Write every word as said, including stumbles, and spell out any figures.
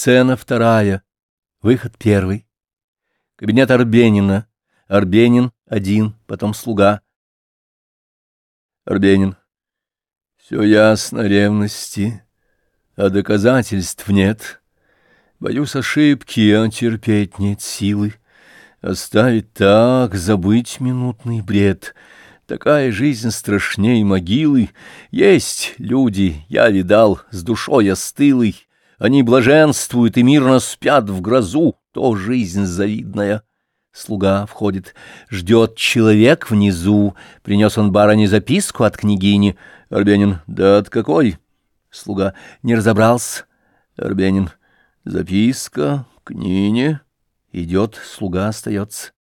Сцена вторая. Выход первый. Кабинет Арбенина. Арбенин один, потом слуга. Арбенин. Все ясно, ревности, а доказательств нет. Боюсь ошибки, а терпеть нет силы. Оставить так, забыть минутный бред. Такая жизнь страшней могилы. Есть люди, я видал, с душой остылой. Они блаженствуют и мирно спят в грозу. То жизнь завидная. Слуга входит. Ждет человек внизу. Принес он барыне записку от княгини. Арбенин. Да от какой? Слуга. Не разобрался. Арбенин. Записка к Нине. Идет, слуга остается.